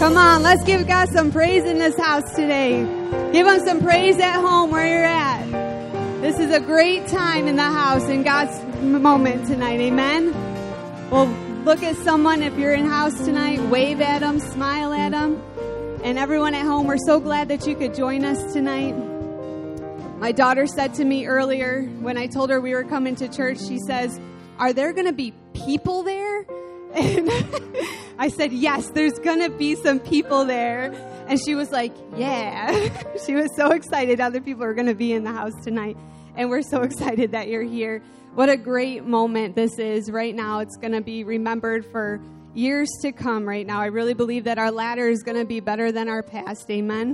Come on, let's give God some praise in this house today. Give him some praise at home where you're at. This is a great time in the house, in God's moment tonight. Amen? Well, look at someone if you're in house tonight. Wave at them, smile at them. And everyone at home, we're so glad that you could join us tonight. My daughter said to me earlier, when I told her we were coming to church, she says, "Are there going to be people there?" And I said, "Yes, there's going to be some people there." And she was like, "Yeah." She was so excited other people are going to be in the house tonight. And we're so excited that you're here. What a great moment this is right now. It's going to be remembered for years to come right now. I really believe that our latter is going to be better than our past. Amen.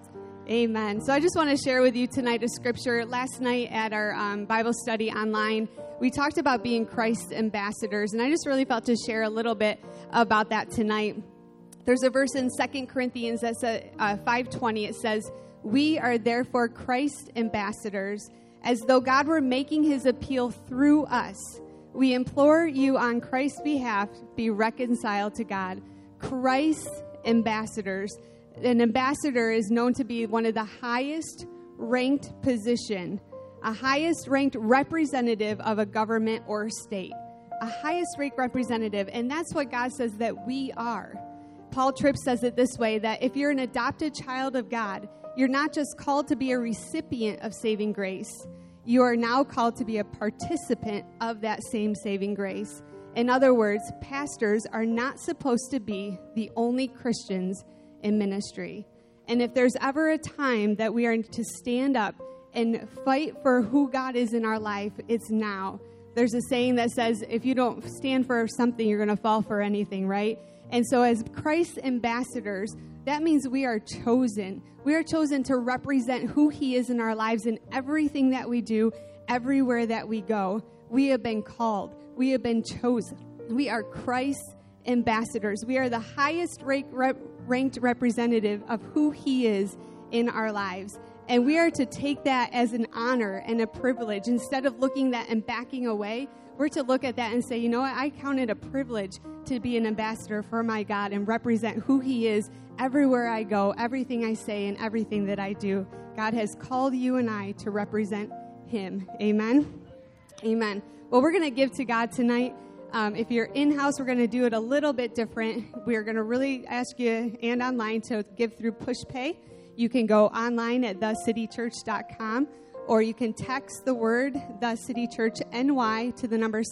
Amen. So I just want to share with you tonight a scripture. Last night at our Bible study online, we talked about being Christ's ambassadors, and I just really felt to share a little bit about that tonight. There's a verse in 2 Corinthians that says 5:20. It says, "We are therefore Christ's ambassadors, as though God were making his appeal through us. We implore you on Christ's behalf, be reconciled to God." Christ's ambassadors. An ambassador is known to be one of the highest ranked position, a highest ranked representative of a government or state, a highest ranked representative. And that's what God says that we are. Paul Tripp says it this way, that if you're an adopted child of God, you're not just called to be a recipient of saving grace. You are now called to be a participant of that same saving grace. In other words, pastors are not supposed to be the only Christians in ministry. And if there's ever a time that we are to stand up and fight for who God is in our life, it's now. There's a saying that says, if you don't stand for something, you're going to fall for anything, right? And so as Christ's ambassadors, that means we are chosen. We are chosen to represent who he is in our lives in everything that we do, everywhere that we go. We have been called. We have been chosen. We are Christ's ambassadors. We are the highest ranked representative of who he is in our lives. And we are to take that as an honor and a privilege. Instead of looking at that and backing away, we're to look at that and say, you know what, I count it a privilege to be an ambassador for my God and represent who he is everywhere I go, everything I say, and everything that I do. God has called you and I to represent him. Amen? Amen. Well, we're going to give to God tonight. If you're in-house, we're going to do it a little bit different. We're going to really ask you and online to give through PushPay. You can go online at thecitychurch.com, or you can text the word The City Church NY to the number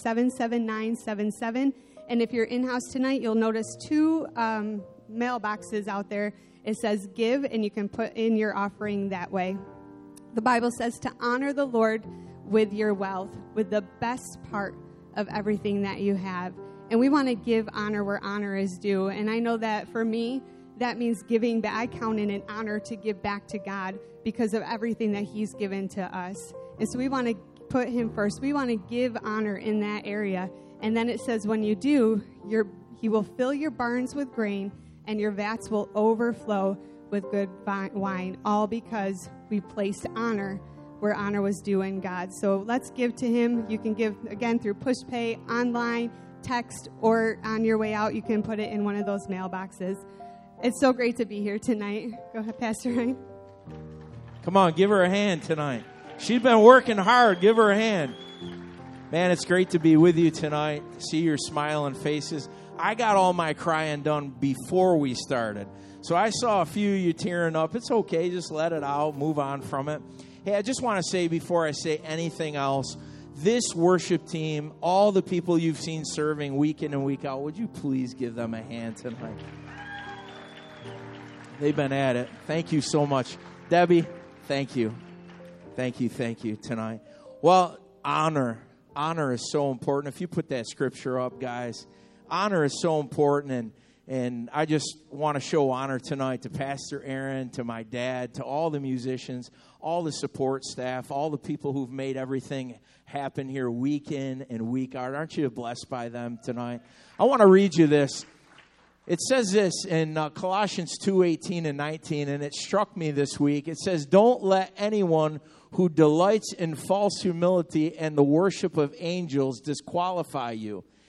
77977. And if you're in-house tonight, you'll notice two mailboxes out there. It says give, and you can put in your offering that way. The Bible says to honor the Lord with your wealth, with the best part of everything that you have. And we want to give honor where honor is due. And I know that for me, that means giving back. I count it an honor to give back to God because of everything that he's given to us. And so we want to put him first. We want to give honor in that area. And then it says when you do, he will fill your barns with grain and your vats will overflow with good wine, all because we placed honor where honor was due in God. So let's give to him. You can give, again, through PushPay, online, text, or on your way out, you can put it in one of those mailboxes. It's so great to be here tonight. Go ahead, Pastor Ryan. Come on, give her a hand tonight. She's been working hard. Give her a hand. Man, it's great to be with you tonight, to see your smiling faces. I got all my crying done before we started. So I saw a few of you tearing up. It's okay. Just let it out. Move on from it. Hey, I just want to say before I say anything else, this worship team, all the people you've seen serving week in and week out, would you please give them a hand tonight? They've been at it. Thank you so much. Debbie, thank you. Thank you tonight. Well, honor. Honor is so important. If you put that scripture up, guys, honor is so important. And I just want to show honor tonight to Pastor Aaron, to my dad, to all the musicians, all the support staff, all the people who've made everything happen here week in and week out. Aren't you blessed by them tonight? I want to read you this. It says this in Colossians 2:18 and 19, and it struck me this week. It says, "Don't let anyone who delights in false humility and the worship of angels disqualify you.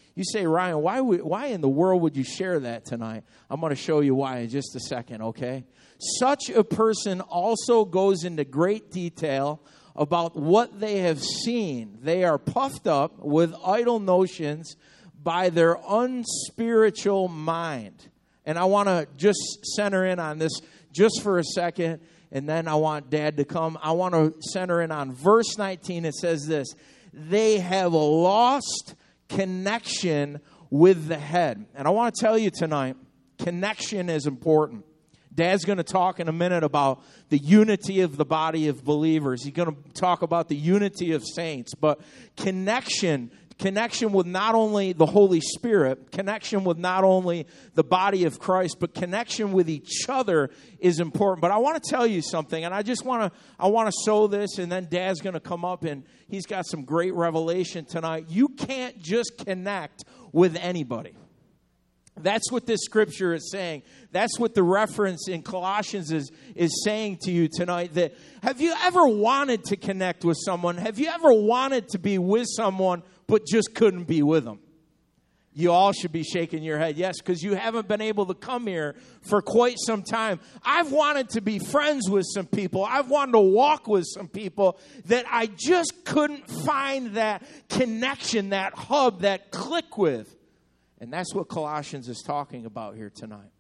You say, Ryan, why in the world would you share that tonight? I'm going to show you why in just a second, okay? Such a person also goes into great detail about what they have seen. They are puffed up with idle notions by their unspiritual mind. And I want to just center in on this just for a second, and then I want Dad to come. I want to center in on verse 19. It says this: they have lost connection with the head. And I want to tell you tonight, connection is important. Dad's going to talk in a minute about the unity of the body of believers. He's going to talk about the unity of saints. But connection with not only the Holy Spirit, connection with not only the body of Christ, but connection with each other is important. But I want to tell you something, and I want to sow this, and then Dad's going to come up, and he's got some great revelation tonight. You can't just connect with anybody. That's what this scripture is saying. That's what the reference in Colossians is saying to you tonight. That have you ever wanted to connect with someone? Have you ever wanted to be with someone but just couldn't be with them? You all should be shaking your head, yes, because you haven't been able to come here for quite some time. I've wanted to be friends with some people. I've wanted to walk with some people that I just couldn't find that connection, that hub, that click with. And that's what Colossians is talking about here tonight.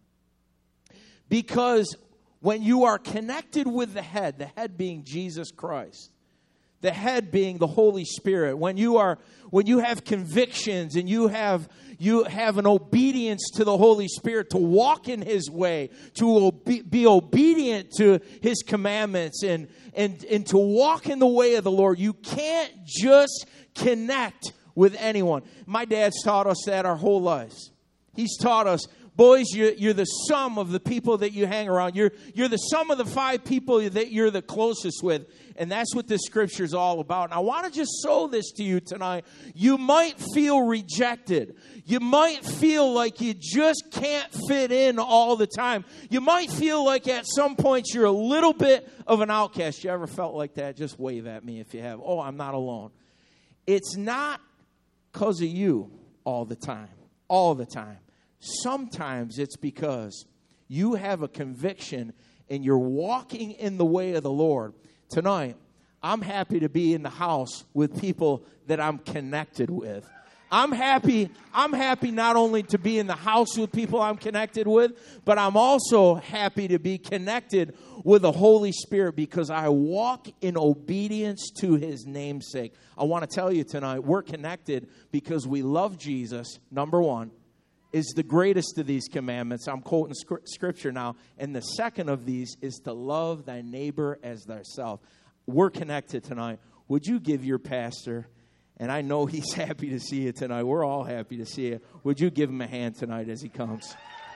Because when you are connected with the head being Jesus Christ, the head being the Holy Spirit, when you have convictions and you have an obedience to the Holy Spirit to walk in His way, to be obedient to His commandments and to walk in the way of the Lord, you can't just connect with anyone. My dad's taught us that our whole lives. He's taught us, boys, you're the sum of the people that you hang around. You're the sum of the 5 people that you're the closest with. And that's what this scripture is all about. And I want to just sow this to you tonight. You might feel rejected. You might feel like you just can't fit in all the time. You might feel like at some points you're a little bit of an outcast. You ever felt like that? Just wave at me if you have. Oh, I'm not alone. It's not because of you all the time. All the time. Sometimes it's because you have a conviction and you're walking in the way of the Lord. Tonight, I'm happy to be in the house with people that I'm connected with. I'm happy not only to be in the house with people I'm connected with, but I'm also happy to be connected with the Holy Spirit because I walk in obedience to His namesake. I want to tell you tonight, we're connected because we love Jesus, number one, is the greatest of these commandments. I'm quoting scripture now. And the second of these is to love thy neighbor as thyself. We're connected tonight. Would you give your pastor, and I know he's happy to see you tonight. We're all happy to see you. Would you give him a hand tonight as he comes?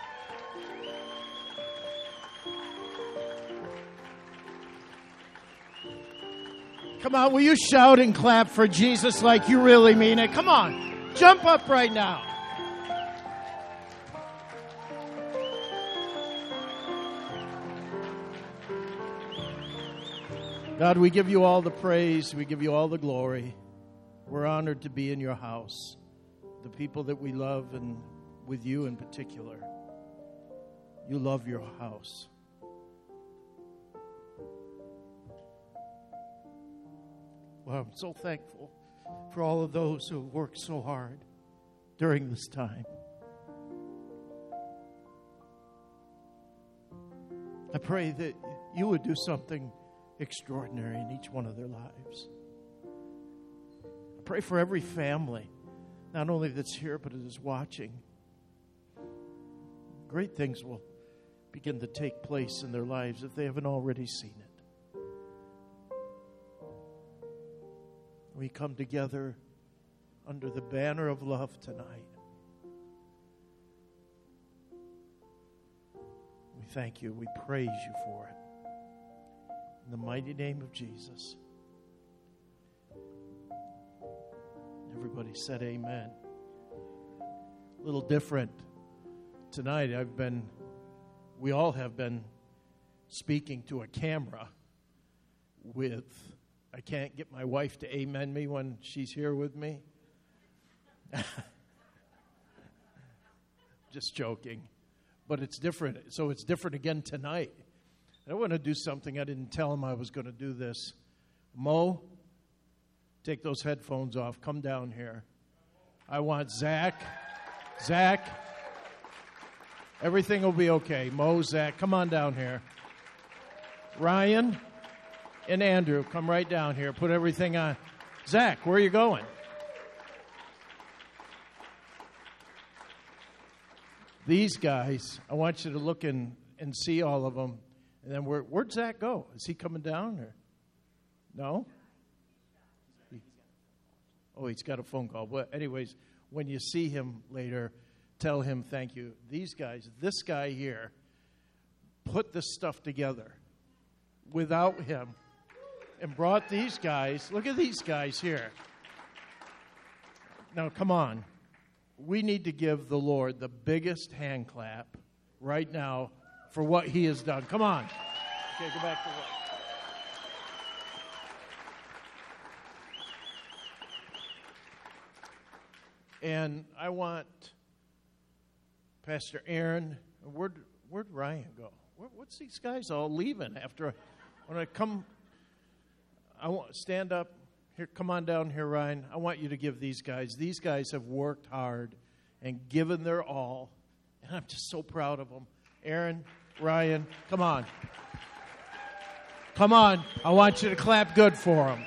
Come on, will you shout and clap for Jesus like you really mean it? Come on, jump up right now. God, we give you all the praise. We give you all the glory. We're honored to be in your house. The people that we love, and with you in particular. You love your house. Well, I'm so thankful for all of those who have worked so hard during this time. I pray that you would do something extraordinary in each one of their lives. I pray for every family, not only that's here, but that is watching. Great things will begin to take place in their lives if they haven't already seen it. We come together under the banner of love tonight. We thank you. We praise you for it. In the mighty name of Jesus. Everybody said amen. A little different tonight. We all have been speaking to a camera with, I can't get my wife to amen me when she's here with me. Just joking. But it's different. So it's different again tonight. I want to do something. I didn't tell him I was going to do this. Mo, take those headphones off. Come down here. I want Zach. Zach, everything will be okay. Mo, Zach, come on down here. Ryan and Andrew, come right down here. Put everything on. Zach, where are you going? These guys, I want you to look and see all of them. And then where'd Zach go? Is he coming down or no? Oh, he's got a phone call. But anyways, when you see him later, tell him thank you. These guys, this guy here, put this stuff together without him and brought these guys. Look at these guys here. Now, come on. We need to give the Lord the biggest hand clap right now for what he has done. Come on. Okay, go back to work. And I want Pastor Aaron, where'd Ryan go? What's these guys all leaving after? When I come, I want stand up. Here, come on down here, Ryan. I want you to give these guys. These guys have worked hard and given their all, and I'm just so proud of them. Aaron, Ryan, come on. Come on. I want you to clap good for them.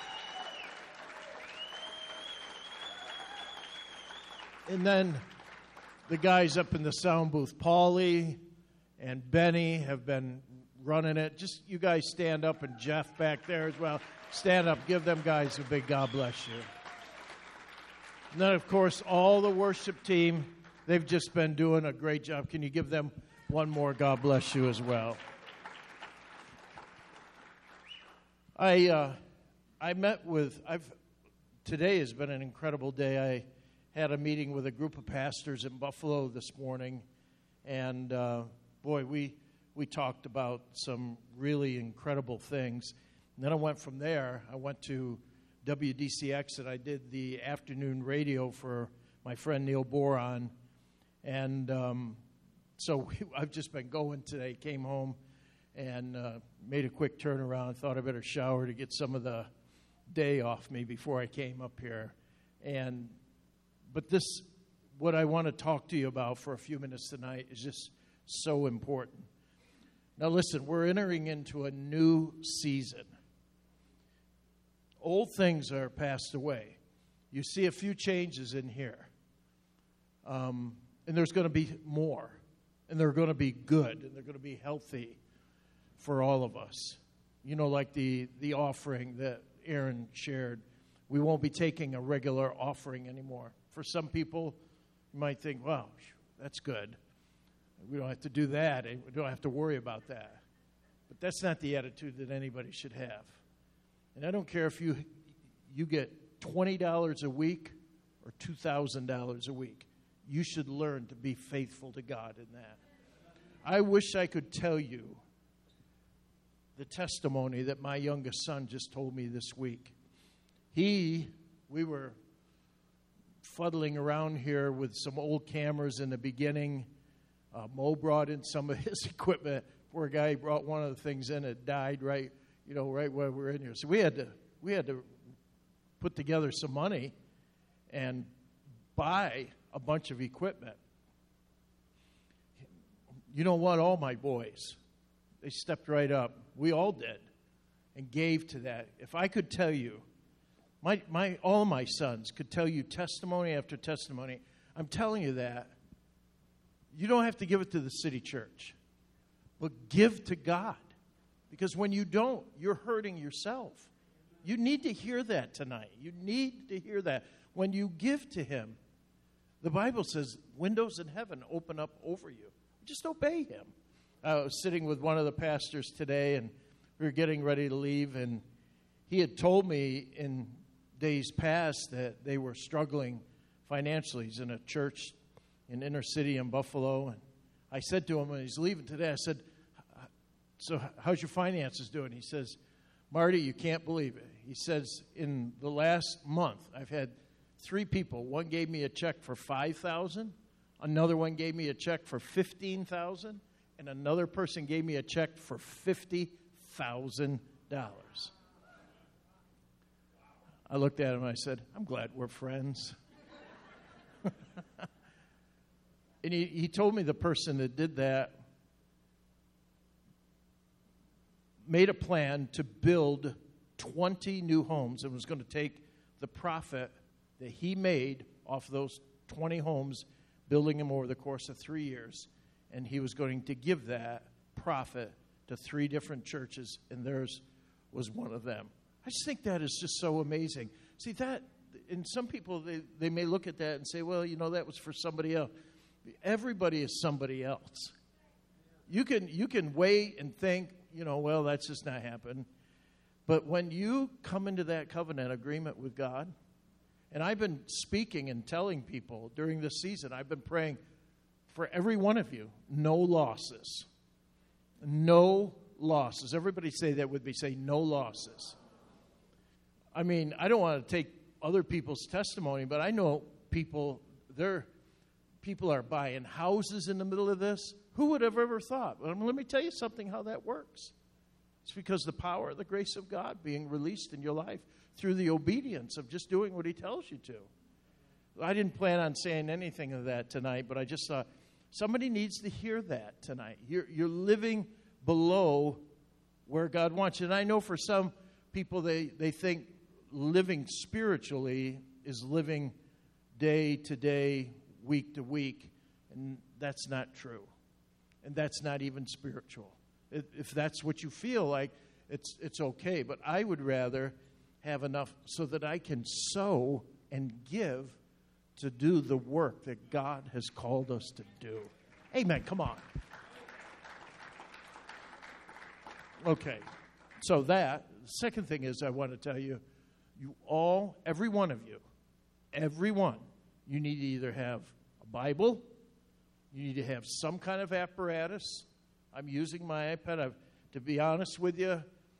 And then the guys up in the sound booth, Paulie and Benny, have been running it. Just you guys stand up, and Jeff back there as well. Stand up. Give them guys a big God bless you. And then, of course, all the worship team, they've just been doing a great job. Can you give them one more God bless you as well? Today has been an incredible day. I had a meeting with a group of pastors in Buffalo this morning, and boy, we talked about some really incredible things. And then I went from there. I went to WDCX, and I did the afternoon radio for my friend Neil Boron. And so I've just been going today. Came home and made a quick turnaround. Thought I better shower to get some of the day off me before I came up here. But what I want to talk to you about for a few minutes tonight is just so important. Now listen, we're entering into a new season. Old things are passed away. You see a few changes in here. And there's going to be more. And they're going to be good. And they're going to be healthy for all of us. You know, like the offering that Aaron shared. We won't be taking a regular offering anymore. For some people, you might think, well, that's good. We don't have to do that. We don't have to worry about that. But that's not the attitude that anybody should have. And I don't care if you get $20 a week or $2,000 a week. You should learn to be faithful to God in that. I wish I could tell you the testimony that my youngest son just told me this week. We were fuddling around here with some old cameras in the beginning. Mo brought in some of his equipment. Poor guy brought one of the things in. It died right while we were in here. So we had to put together some money and buy a bunch of equipment. You know what? All my boys, they stepped right up. We all did, and gave to that. If I could tell you, all my sons could tell you testimony after testimony. I'm telling you that. You don't have to give it to the city church, but give to God. Because when you don't, you're hurting yourself. You need to hear that tonight. You need to hear that. When you give to Him, the Bible says windows in heaven open up over you. Just obey Him. I was sitting with one of the pastors today, and we were getting ready to leave, and he had told me in days past that they were struggling financially. He's in a church in inner city in Buffalo, and I said to him when he's leaving today, I said, so how's your finances doing? He says, Marty, you can't believe it. He says, in the last month, I've had 3 people. One gave me a check for $5,000. Another one gave me a check for $15,000, and another person gave me a check for $50,000. I looked at him and I said, I'm glad we're friends. And he told me the person that did that made a plan to build 20 new homes and was going to take the profit that he made off those 20 homes, building them over the course of 3 years, and he was going to give that profit to 3 different churches, and theirs was one of them. I just think that is just so amazing. See, that, and some people, they may look at that and say, well, that was for somebody else. Everybody is somebody else. You can wait and think, well, that's just not happening. But when you come into that covenant agreement with God, and I've been speaking and telling people during this season, I've been praying for every one of you, no losses. No losses. Everybody say that with me. Say no losses. I mean, I don't want to take other people's testimony, but I know people are buying houses in the middle of this. Who would have ever thought? Well, let me tell you something how that works. It's because the power, the grace of God being released in your life through the obedience of just doing what he tells you to. I didn't plan on saying anything of that tonight, but I just thought somebody needs to hear that tonight. You're living below where God wants you. And I know for some people, they think living spiritually is living day to day, week to week, and that's not true. And that's not even spiritual. If that's what you feel like, it's okay. But I would rather have enough so that I can sow and give to do the work that God has called us to do. Amen. Come on. Okay. So the second thing is I want to tell you, every one of you, you need to either have a Bible, you need to have some kind of apparatus. I'm using my iPad. To be honest with you,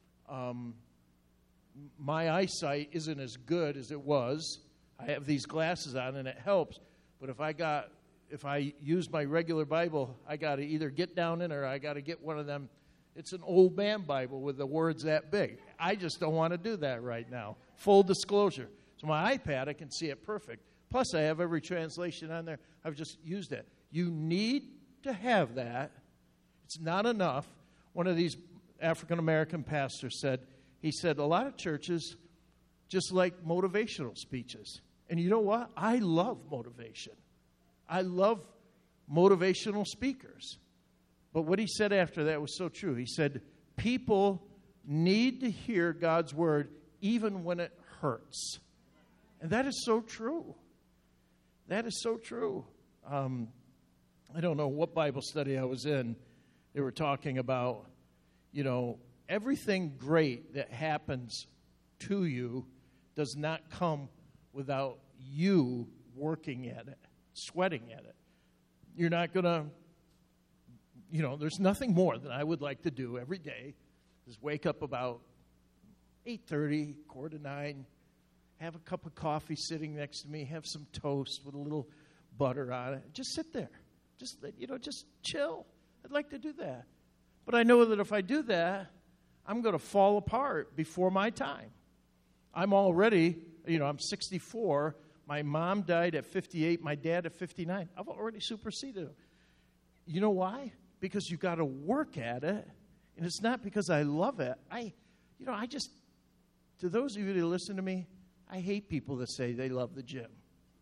my eyesight isn't as good as it was. I have these glasses on, and it helps. But if I use my regular Bible, I got to either get down in or I got to get one of them. It's an old man Bible with the words that big. I just don't want to do that right now. Full disclosure. So my iPad, I can see it perfect. Plus, I have every translation on there. I've just used it. You need to have that. It's not enough. One of these African-American pastors said, a lot of churches just like motivational speeches. And you know what? I love motivation. I love motivational speakers. But what he said after that was so true. He said, people need to hear God's word even when it hurts. And that is so true. That is so true. I don't know what Bible study I was in. They were talking about, everything great that happens to you does not come without you working at it, sweating at it. You're not going to, there's nothing more that I would like to do every day is wake up about 8:30, 8:45, have a cup of coffee sitting next to me, have some toast with a little butter on it. Just sit there. Just chill. I'd like to do that. But I know that if I do that, I'm going to fall apart before my time. I'm already, I'm 64. My mom died at 58. My dad at 59. I've already superseded them. You know why? Because you got to work at it. And it's not because I love it. To those of you that listen to me, I hate people that say they love the gym.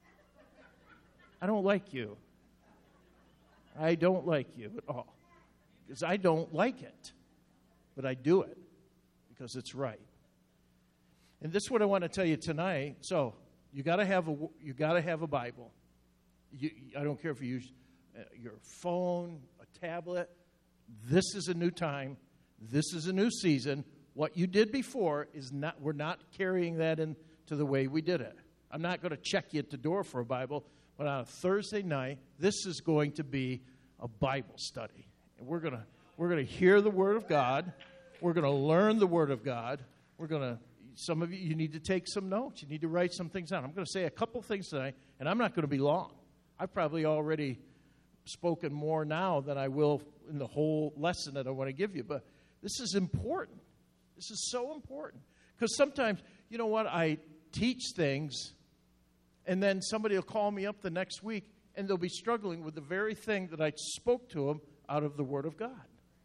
I don't like you. I don't like you at all. Because I don't like it. But I do it because it's right. And this is what I want to tell you tonight. So you got to have a Bible. I don't care if you use your phone, a tablet. This is a new time. This is a new season. What you did before is not. We're not carrying that into the way we did it. I'm not going to check you at the door for a Bible. But on a Thursday night, this is going to be a Bible study. And we're going to hear the Word of God. We're going to learn the Word of God. Some of you need to take some notes. You need to write some things down. I'm going to say a couple things tonight, and I'm not going to be long. I've probably already spoken more now than I will in the whole lesson that I want to give you. But this is important. This is so important. Because sometimes, you know what, I teach things, and then somebody will call me up the next week, and they'll be struggling with the very thing that I spoke to them out of the Word of God.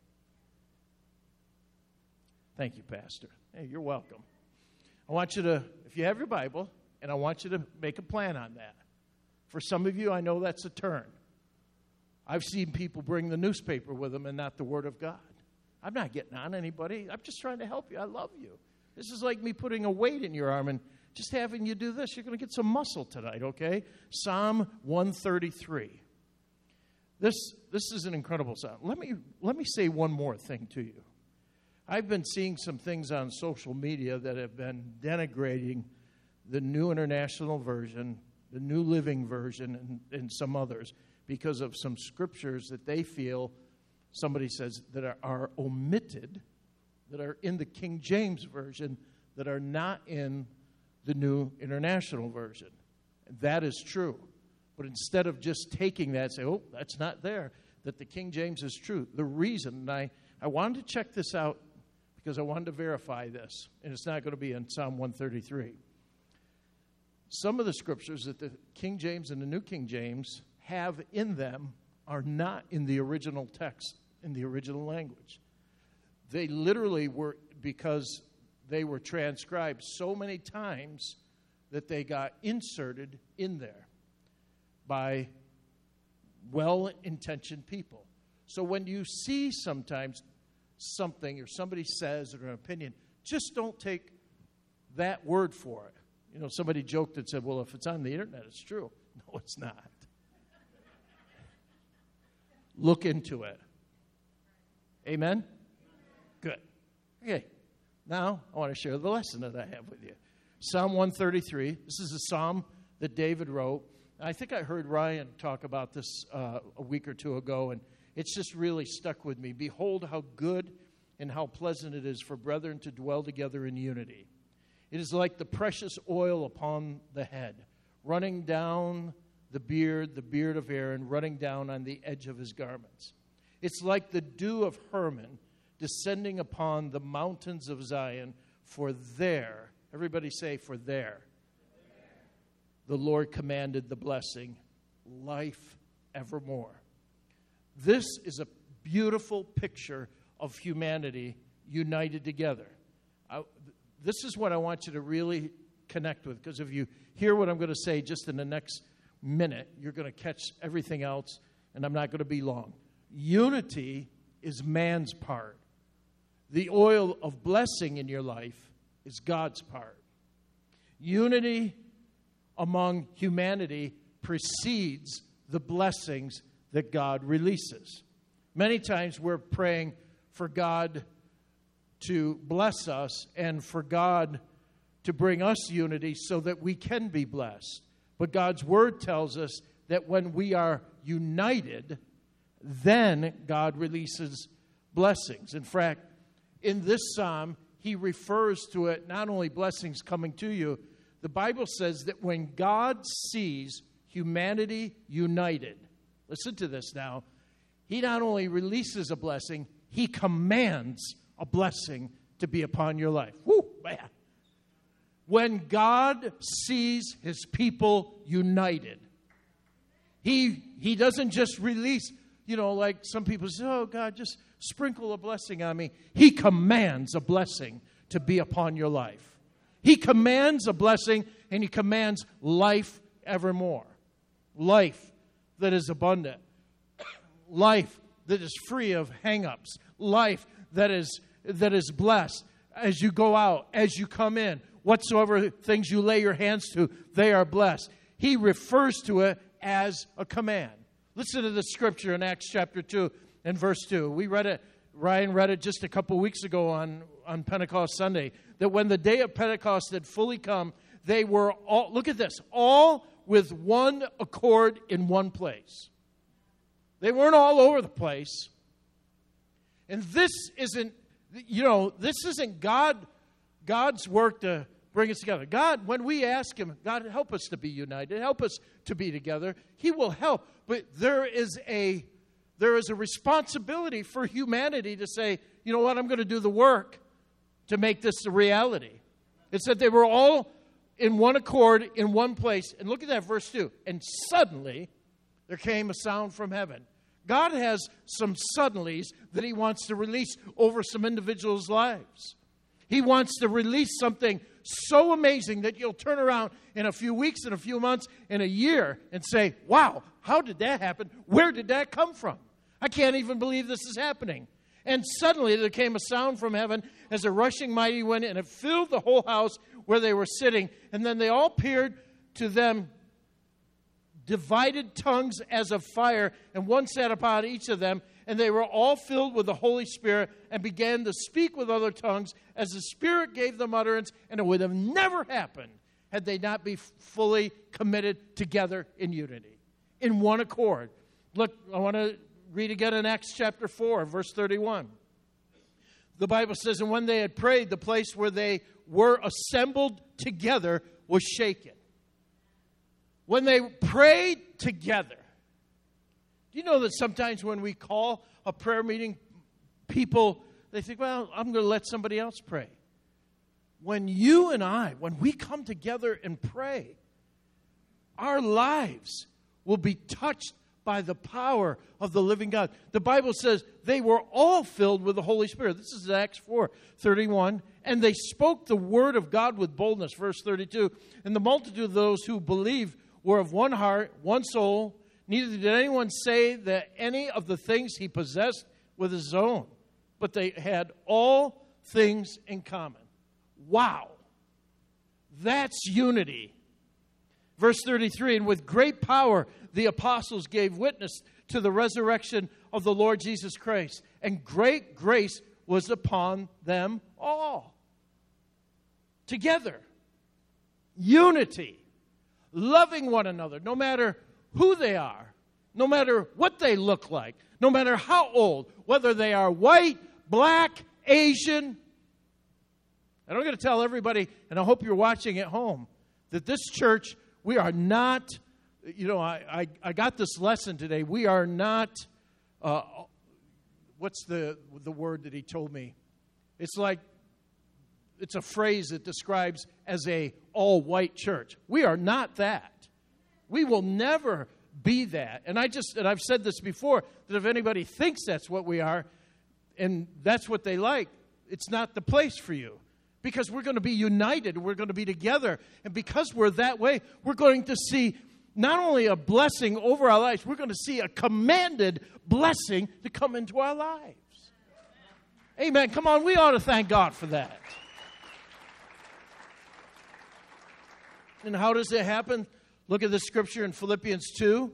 Thank you, Pastor. Hey, you're welcome. I want you to, if you have your Bible, and I want you to make a plan on that. For some of you, I know that's a turn. I've seen people bring the newspaper with them and not the Word of God. I'm not getting on anybody. I'm just trying to help you. I love you. This is like me putting a weight in your arm and just having you do this. You're going to get some muscle tonight, okay? Psalm 133. This is an incredible psalm. Let me say one more thing to you. I've been seeing some things on social media that have been denigrating the New International Version, the New Living Version, and some others because of some scriptures that they feel, somebody says, that are omitted, that are in the King James Version, that are not in the New International Version. That is true. But instead of just taking that and say, oh, that's not there, that the King James is true. The reason, and I wanted to check this out because I wanted to verify this, and it's not going to be in Psalm 133. Some of the scriptures that the King James and the New King James have in them are not in the original text, in the original language. They literally were, because they were transcribed so many times that they got inserted in there by well-intentioned people. So when you see sometimes something or somebody says or an opinion, just don't take that word for it. You know, somebody joked and said, well, if it's on the internet, it's true. No, it's not. Look into it. Amen? Good. Okay. Now, I want to share the lesson that I have with you. Psalm 133. This is a psalm that David wrote. I think I heard Ryan talk about this a week or two ago, and it's just really stuck with me. Behold how good and how pleasant it is for brethren to dwell together in unity. It is like the precious oil upon the head, running down the beard of Aaron, running down on the edge of his garments. It's like the dew of Hermon descending upon the mountains of Zion, for there, everybody say, for there, the Lord commanded the blessing, life evermore. This is a beautiful picture of humanity united together. This is what I want you to really connect with, because if you hear what I'm going to say just in the next minute, you're going to catch everything else, and I'm not going to be long. Unity is man's part. The oil of blessing in your life is God's part. Unity among humanity precedes the blessings that God releases. Many times we're praying for God to bless us and for God to bring us unity so that we can be blessed. But God's Word tells us that when we are united, then God releases blessings. In fact, in this psalm, he refers to it, not only blessings coming to you, the Bible says that when God sees humanity united, listen to this now, he not only releases a blessing, he commands a blessing to be upon your life. Woo, man. When God sees his people united, he doesn't just release, like some people say, oh, God, just sprinkle a blessing on me. He commands a blessing to be upon your life. He commands a blessing, and he commands life evermore. Life that is abundant. Life that is free of hang-ups. Life that is blessed. As you go out, as you come in, whatsoever things you lay your hands to, they are blessed. He refers to it as a command. Listen to the scripture in Acts chapter 2 and verse 2. We read it, Ryan read it just a couple weeks ago on Pentecost Sunday, that when the day of Pentecost had fully come, they were all, look at this, all with one accord in one place. They weren't all over the place. And this isn't God's work to bring us together. God, when we ask Him, God, help us to be united, help us to be together, He will help. But there is a responsibility for humanity to say, you know what, I'm going to do the work to make this a reality. It said they were all in one accord, in one place. And look at that, verse 2. And suddenly there came a sound from heaven. God has some suddenlies that He wants to release over some individuals' lives. He wants to release something so amazing that you'll turn around in a few weeks, in a few months, in a year, and say, wow, how did that happen? Where did that come from? I can't even believe this is happening. And suddenly there came a sound from heaven as a rushing mighty wind, and it filled the whole house where they were sitting. And then they all appeared to them divided tongues as of fire, and one sat upon each of them, and they were all filled with the Holy Spirit and began to speak with other tongues as the Spirit gave them utterance, and it would have never happened had they not been fully committed together in unity, in one accord. Look, I want to read again in Acts chapter 4, verse 31. The Bible says, and when they had prayed, the place where they were assembled together was shaken. When they prayed together. Do you know that sometimes when we call a prayer meeting, people, they think, well, I'm going to let somebody else pray. When you and I, when we come together and pray, our lives will be touched by the power of the living God. The Bible says they were all filled with the Holy Spirit. This is Acts 4:31. And they spoke the word of God with boldness, verse 32. And the multitude of those who believed were of one heart, one soul. Neither did anyone say that any of the things he possessed was his own, but they had all things in common. Wow. That's unity. Verse 33, and with great power the apostles gave witness to the resurrection of the Lord Jesus Christ, and great grace was upon them all. Together. Unity. Loving one another, no matter who they are, no matter what they look like, no matter how old, whether they are white, black, Asian. And I'm going to tell everybody, and I hope you're watching at home, that this church, we are not, I got this lesson today. We are not, what's the word that he told me? It's like, it's a phrase that describes as a all-white church. We are not that. We will never be that. And I've said this before, that if anybody thinks that's what we are, and that's what they like, it's not the place for you. Because we're going to be united, we're going to be together. And because we're that way, we're going to see not only a blessing over our lives, we're going to see a commanded blessing to come into our lives. Amen. Come on, we ought to thank God for that. And how does it happen? Look at the scripture in Philippians 2,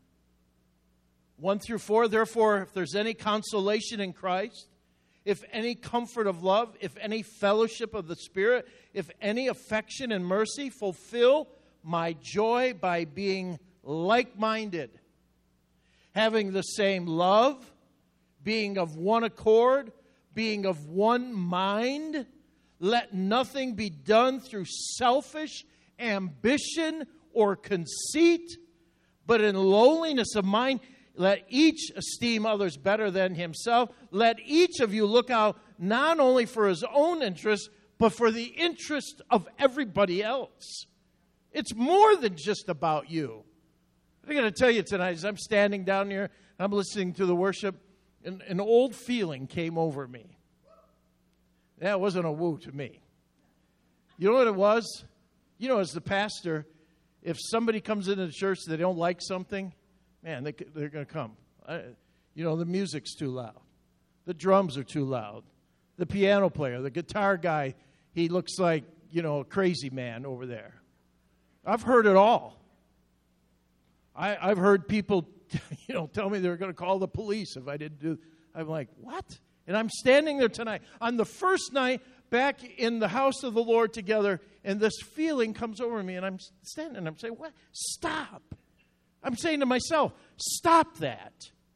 1 through 4. Therefore, if there's any consolation in Christ, if any comfort of love, if any fellowship of the Spirit, if any affection and mercy, fulfill my joy by being like-minded, having the same love, being of one accord, being of one mind. Let nothing be done through selfish ambition or conceit, but in lowliness of mind, let each esteem others better than himself. Let each of you look out not only for his own interest, but for the interest of everybody else. It's more than just about you. I'm going to tell you tonight, as I'm standing down here, I'm listening to the worship, and an old feeling came over me. That wasn't a woo to me. You know what it was? You know, as the pastor, if somebody comes into the church that they don't like something, man, they're going to come. The music's too loud. The drums are too loud. The piano player, the guitar guy, he looks like, a crazy man over there. I've heard it all. I've heard people, tell me they're going to call the police if I didn't do. I'm like, what? And I'm standing there tonight on the first night back in the house of the Lord together, and this feeling comes over me, and I'm standing and I'm saying, what? Stop. I'm saying to myself, stop that.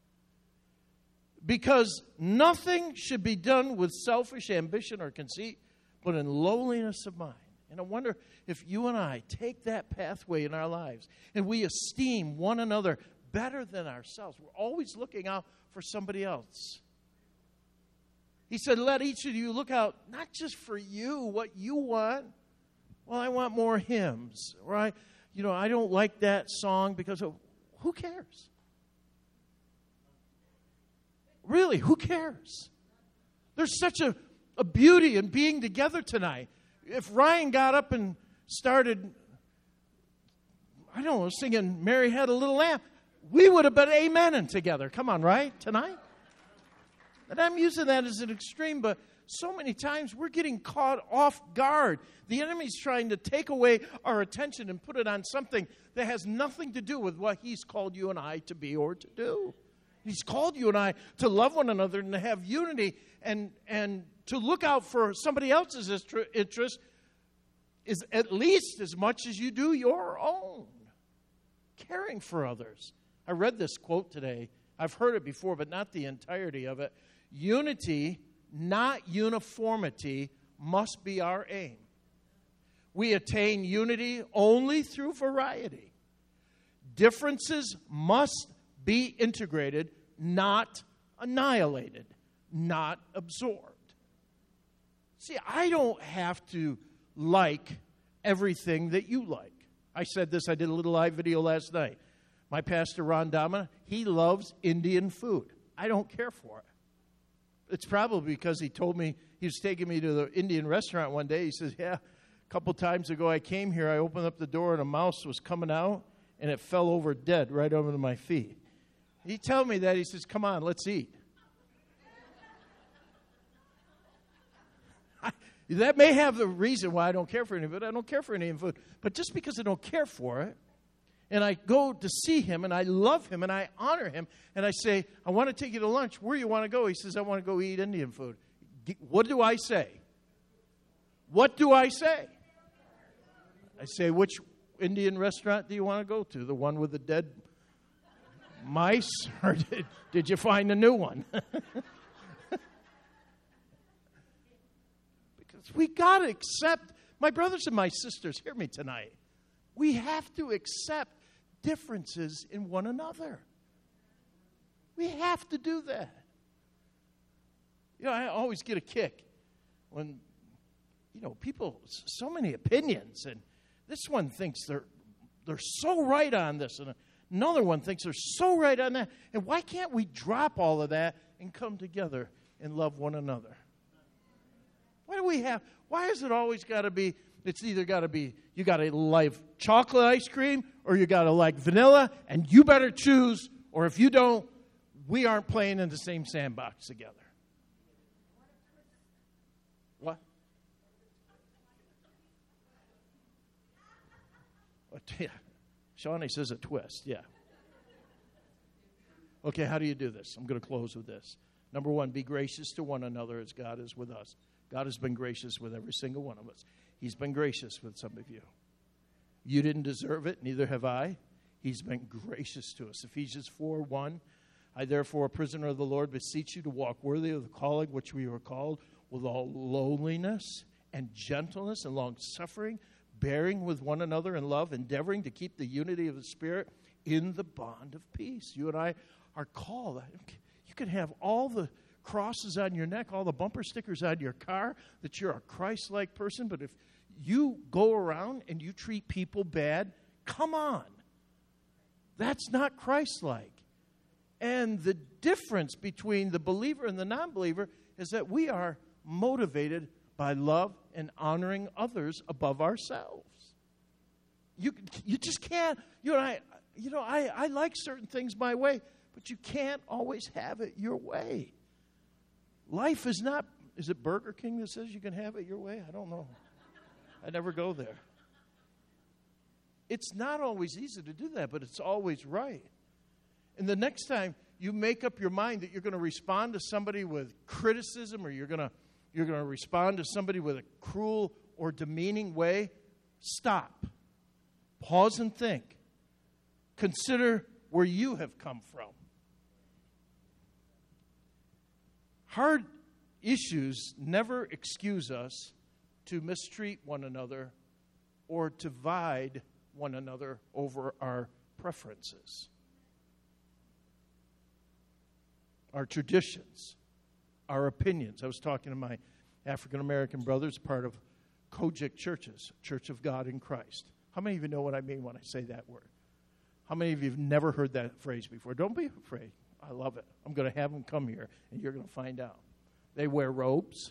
Because nothing should be done with selfish ambition or conceit, but in lowliness of mind. And I wonder if you and I take that pathway in our lives and we esteem one another better than ourselves. We're always looking out for somebody else. He said, let each of you look out not just for you, what you want. Well, I want more hymns, right? I don't like that song because of, who cares? Really, who cares? There's such a beauty in being together tonight. If Ryan got up and started, I don't know, singing Mary Had a Little Lamb, we would have been amening together. Come on, right? Tonight? And I'm using that as an extreme, but so many times we're getting caught off guard. The enemy's trying to take away our attention and put it on something that has nothing to do with what he's called you and I to be or to do. He's called you and I to love one another and to have unity and to look out for somebody else's interest is at least as much as you do your own. Caring for others. I read this quote today. I've heard it before, but not the entirety of it. Unity, not uniformity, must be our aim. We attain unity only through variety. Differences must be integrated, not annihilated, not absorbed. See, I don't have to like everything that you like. I said this, I did a little live video last night. My pastor, Ron Dama, he loves Indian food. I don't care for it. It's probably because he told me, he was taking me to the Indian restaurant one day. He says, yeah, a couple times ago I came here, I opened up the door and a mouse was coming out and it fell over dead right over to my feet. He told me that. He says, come on, let's eat. That may have the reason why I don't care for any of it. I don't care for Indian food. But just because I don't care for it, and I go to see him, and I love him, and I honor him, and I say, I want to take you to lunch. Where do you want to go? He says, I want to go eat Indian food. What do I say? What do I say? I say, which Indian restaurant do you want to go to? The one with the dead mice? Or did you find a new one? Because we got to accept, my brothers and my sisters, hear me tonight. We have to accept differences in one another. We have to do that. I always get a kick when, people, so many opinions, and this one thinks they're so right on this, and another one thinks they're so right on that. And why can't we drop all of that and come together and love one another? Why is it always got to be, it's either got to be, you got to like chocolate ice cream or you got to like vanilla, and you better choose, or if you don't, we aren't playing in the same sandbox together. What? Yeah. Shawnee says a twist, yeah. Okay, how do you do this? I'm going to close with this. Number one, be gracious to one another as God is with us. God has been gracious with every single one of us. He's been gracious with some of you. You didn't deserve it, neither have I. He's been gracious to us. Ephesians 4:1, I therefore, a prisoner of the Lord, beseech you to walk worthy of the calling which we were called, with all lowliness and gentleness and long-suffering, bearing with one another in love, endeavoring to keep the unity of the Spirit in the bond of peace. You and I are called. You can have all the crosses on your neck, all the bumper stickers on your car, that you're a Christ-like person, but if you go around and you treat people bad, come on. That's not Christ-like. And the difference between the believer and the non-believer is that we are motivated by love and honoring others above ourselves. You just can't, I like certain things my way, but you can't always have it your way. Life is not, is it Burger King that says you can have it your way? I don't know. I never go there. It's not always easy to do that, but it's always right. And the next time you make up your mind that you're going to respond to somebody with criticism, or you're going to respond to somebody with a cruel or demeaning way, stop. Pause and think. Consider where you have come from. Hard issues never excuse us to mistreat one another or divide one another over our preferences, our traditions, our opinions. I was talking to my African-American brothers, part of Kojic churches, Church of God in Christ. How many of you know what I mean when I say that word? How many of you have never heard that phrase before? Don't be afraid. I love it. I'm going to have them come here, and you're going to find out. They wear robes.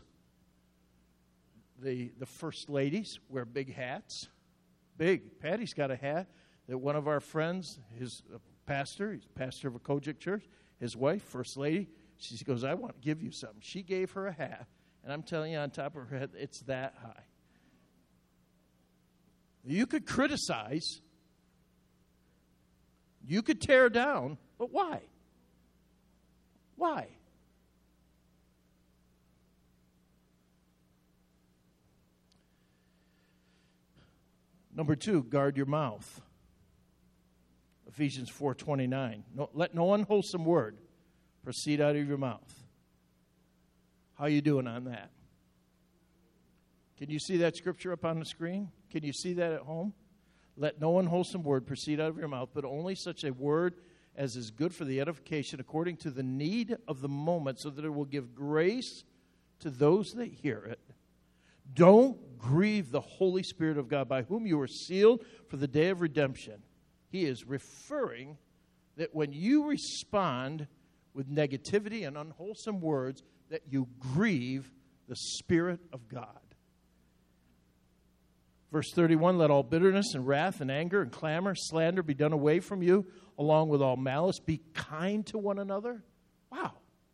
The first ladies wear big hats. Big. Patty's got a hat that one of our friends, he's pastor of a Kojic church, his wife, first lady, she goes, I want to give you something. She gave her a hat, and I'm telling you, on top of her head, it's that high. You could criticize. You could tear down, but why? Why? Number 2, guard your mouth. Ephesians 4:29. Let no unwholesome word proceed out of your mouth. How are you doing on that? Can you see that scripture up on the screen? Can you see that at home? Let no unwholesome word proceed out of your mouth, but only such a word as is good for the edification according to the need of the moment, so that it will give grace to those that hear it. Don't grieve the Holy Spirit of God, by whom you are sealed for the day of redemption. He is referring that when you respond with negativity and unwholesome words, that you grieve the Spirit of God. Verse 31, let all bitterness and wrath and anger and clamor, slander be done away from you, along with all malice. Be kind to one another. Wow.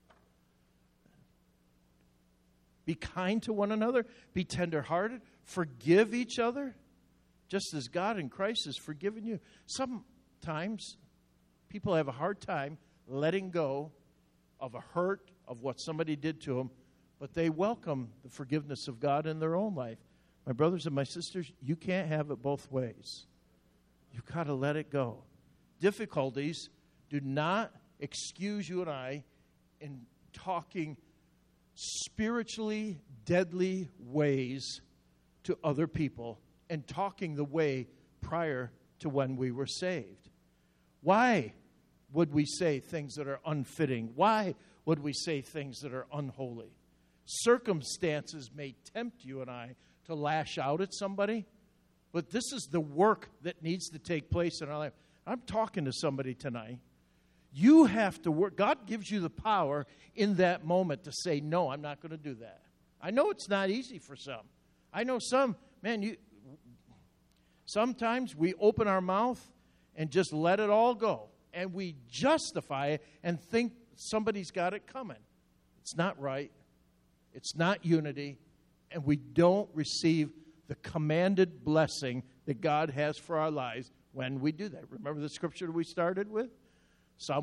Be kind to one another. Be tenderhearted. Forgive each other, just as God in Christ has forgiven you. Sometimes people have a hard time letting go of a hurt of what somebody did to them, but they welcome the forgiveness of God in their own life. My brothers and my sisters, you can't have it both ways. You've got to let it go. Difficulties do not excuse you and I in talking spiritually deadly ways to other people and talking the way prior to when we were saved. Why would we say things that are unfitting? Why would we say things that are unholy? Circumstances may tempt you and I to lash out at somebody, but this is the work that needs to take place in our life. I'm talking to somebody tonight. You have to work. God gives you the power in that moment to say, no, I'm not going to do that. I know it's not easy for some. I know some, sometimes we open our mouth and just let it all go. And we justify it and think somebody's got it coming. It's not right. It's not unity. And we don't receive the commanded blessing that God has for our lives when we do that. Remember the scripture that we started with? Psalm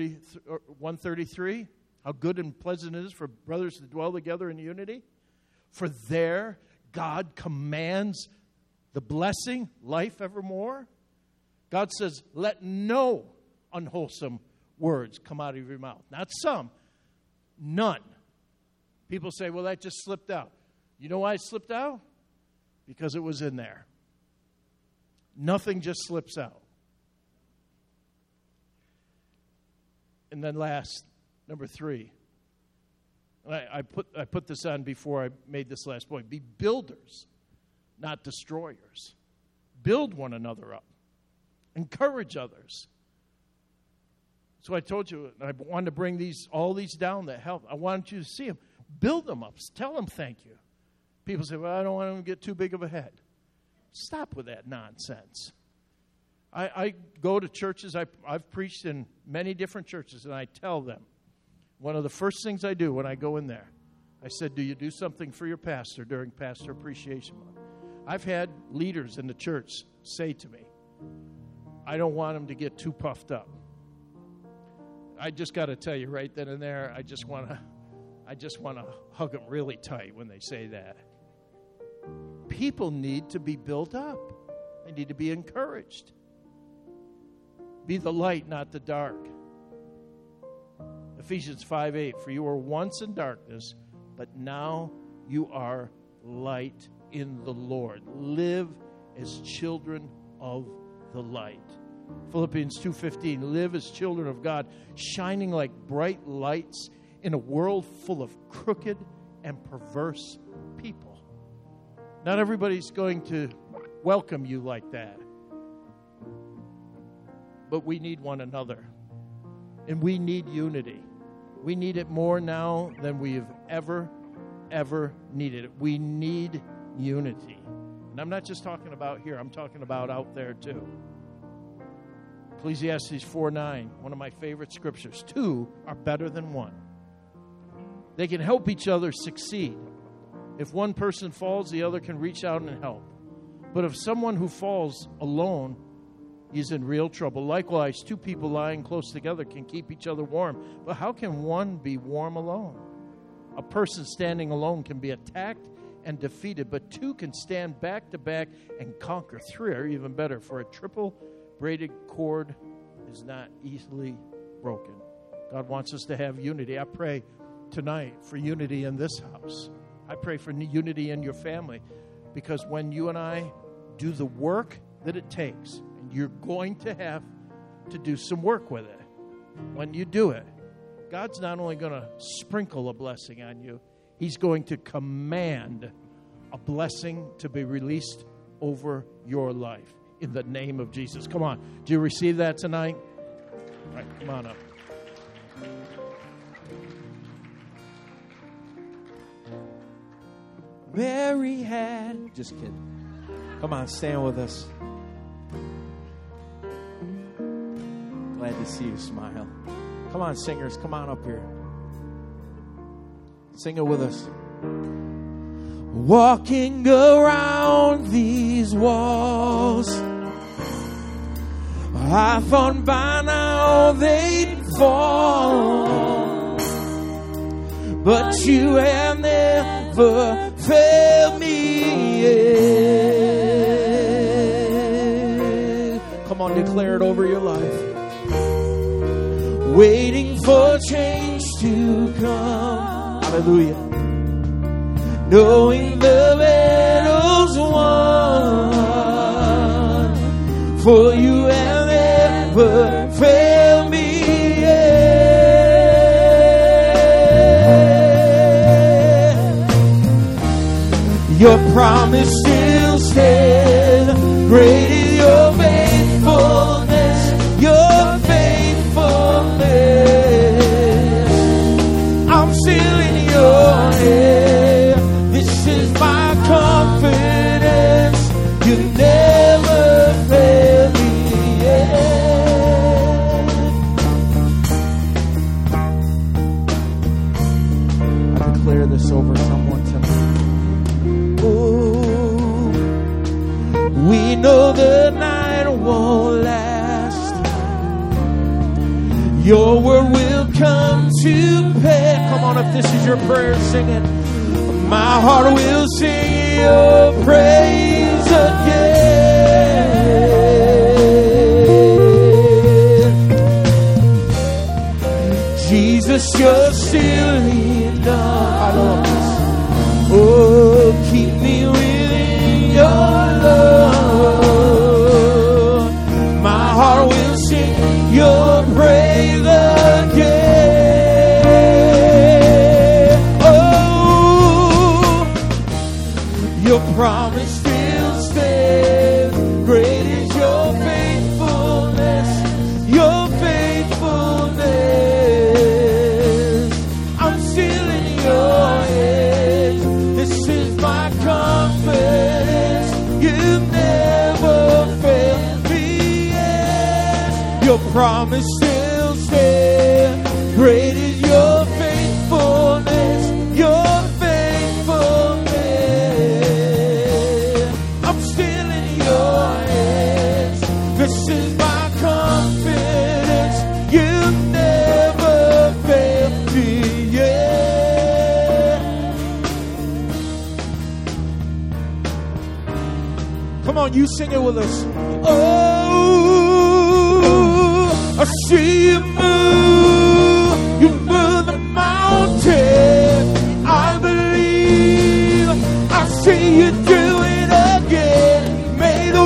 133. How good and pleasant it is for brothers to dwell together in unity. For there God commands the blessing, life evermore. God says, let no unwholesome words come out of your mouth. Not some, none. People say, well, that just slipped out. You know why it slipped out? Because it was in there. Nothing just slips out. And then last, number 3. I put this on before I made this last point. Be builders, not destroyers. Build one another up. Encourage others. So I told you, I wanted to bring all these down that help. I wanted you to see them. Build them up. Tell them thank you. People say, well, I don't want them to get too big of a head. Stop with that nonsense. I go to churches. I've preached in many different churches, and I tell them, one of the first things I do when I go in there, I said, do you do something for your pastor during Pastor Appreciation Month? I've had leaders in the church say to me, I don't want them to get too puffed up. I just got to tell you right then and there, I just want to hug them really tight when they say that. People need to be built up. They need to be encouraged. Be the light, not the dark. Ephesians 5:8, for you were once in darkness, but now you are light in the Lord. Live as children of the light. Philippians 2:15, live as children of God, shining like bright lights in a world full of crooked and perverse people. Not everybody's going to welcome you like that. But we need one another. And we need unity. We need it more now than we have ever needed it. We need unity. And I'm not just talking about here. I'm talking about out there too. Ecclesiastes 4:9, one of my favorite scriptures. 2 are better than 1. They can help each other succeed. If one person falls, the other can reach out and help. But if someone who falls alone, he's in real trouble. Likewise, 2 people lying close together can keep each other warm. But how can one be warm alone? A person standing alone can be attacked and defeated, but 2 can stand back to back and conquer. 3 are even better, for a triple braided cord is not easily broken. God wants us to have unity. I pray tonight for unity in this house. I pray for unity in your family, because when you and I do the work that it takes, and you're going to have to do some work with it, when you do it, God's not only going to sprinkle a blessing on you, He's going to command a blessing to be released over your life in the name of Jesus. Come on. Do you receive that tonight? All right, come on up. Mary had... Just kidding. Come on, stand with us. Glad to see you smile. Come on, singers, come on up here. Sing it with us. Walking around these walls, I thought by now they'd fall, but you have never failed me yet. Come on, declare it over your life. Waiting for change to come. Hallelujah. Knowing the battle's won, for you have never failed me yet. Your promise still stands. Great is your faithfulness, your faithfulness. I'm still in your hands. This is my confidence. You never fail me yet. I declare this over someone tonight. Oh, we know the night won't last. Your word will come to pass. Come on, if this is your prayer, sing it. My heart will sing your praise again. Jesus, you're still enough. I love this. Oh, keep me within your love. My heart will sing your praise again. Your promise still stands. Great is your faithfulness, your faithfulness. I'm still in your hands. This is my confidence. You never failed me yet. Your promise still stands. Great is your faithfulness, your this is my confidence. You never failed me yet. Come on, you sing it with us. Oh, I see you move. You move the mountain. I believe I see you do it again. May the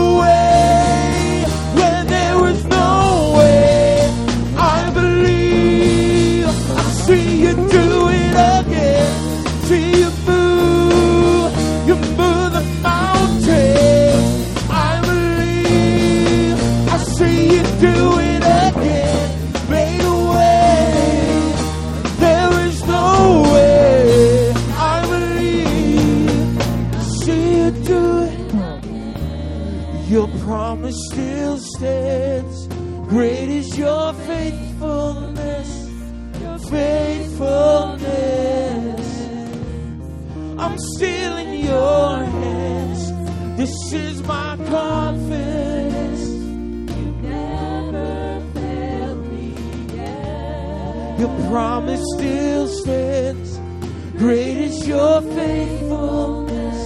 promise still stands. Great is your faithfulness, your faithfulness. I'm still in your hands. This is my confidence. You never failed me yet. Your promise still stands. Great is your faithfulness,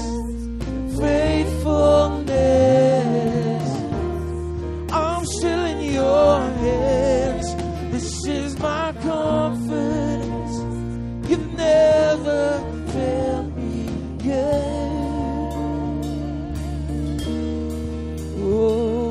faithfulness. I'm still in your hands. This is my confidence. You've never failed me yet. Oh.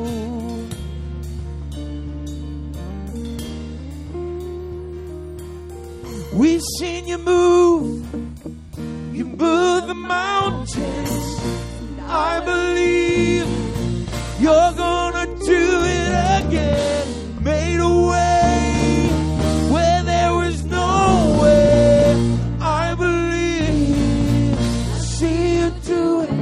We've seen you move. You move the mountains. I believe you're gonna do it again. Made a way where there was no way. I believe I see you do it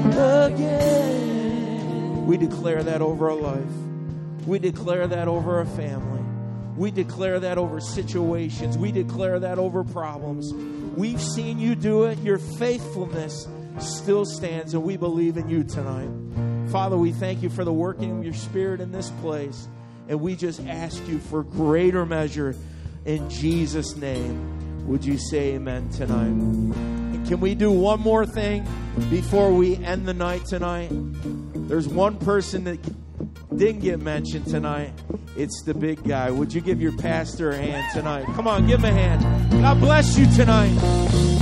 again. We declare that over our life. We declare that over our family. We declare that over situations. We declare that over problems. We've seen you do it. Your faithfulness still stands, and we believe in you tonight. Father, we thank you for the working of your Spirit in this place, and we just ask you for greater measure in Jesus' name. Would you say amen tonight? And can we do one more thing before we end the night tonight? There's one person that didn't get mentioned tonight. It's the big guy. Would you give your pastor a hand tonight? Come on, give him a hand. God bless you tonight.